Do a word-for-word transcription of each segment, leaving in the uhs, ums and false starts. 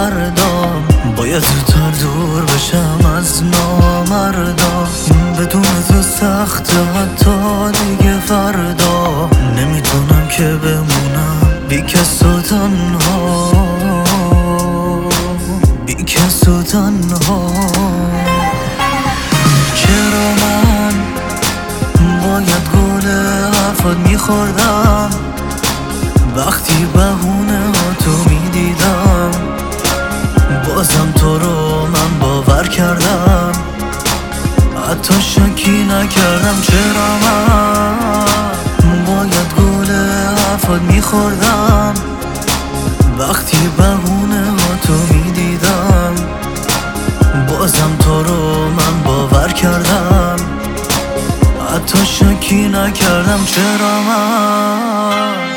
دردام، باید زودتر دور بشم از نامردام. بدون تو سخت حتی دیگه فردا، نمیتونم که بمونم بی کس و تنها، بی کس و تنها. چرا من باید گل حرفات میخوردم وقتی بهونه ها تو میدیدم؟ بازم تو رو من باور کردم، حتی شکی نکردم. چرا من باید گل حرفات میخوردم وقتی بهونه ها تو میدیدم؟ بازم تو رو من باور کردم، حتی شکی نکردم. چرا من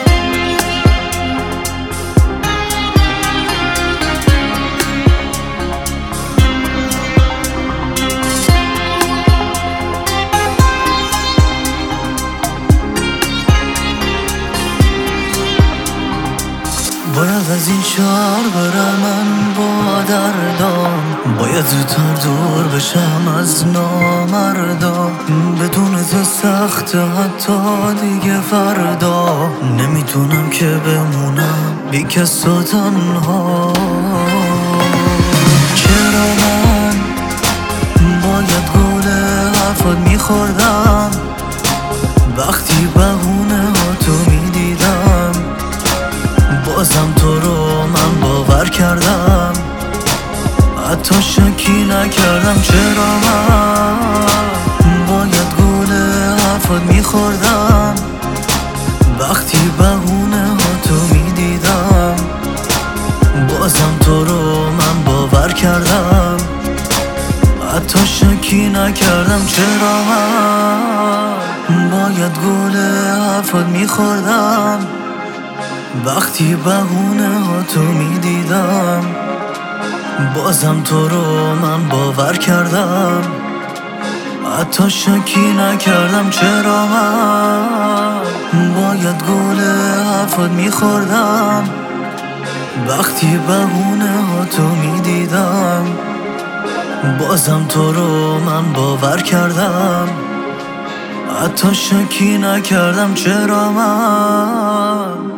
باید از این شهر برم من با دردام، باید زودتر دور بشم از نامردام. بدون تو سخت حتی دیگه فردا، نمیتونم که بمونم بی کس و تنها. چرا من باید گل حرفات میخوردم وقتی بهونه ها تو میدیدم؟ بازم تو رو من باور کردم، حتی شکی نکردم. چرا من باید گل حرفات میخوردم وقتی بهونه ها تو میدیدم؟ بازم تو رو من باور کردم، حتی شکی نکردم. چرا من باید گل حرفات میخوردم وقتی بهونه ها تو میدیدم؟ بازم تو رو من باور کردم، حتی شکی نکردم. چرا من باید گل حرفات میخوردم وقتی بهونه ها تو میدیدم؟ بازم تو رو من باور کردم، حتی شکی نکردم. چرا من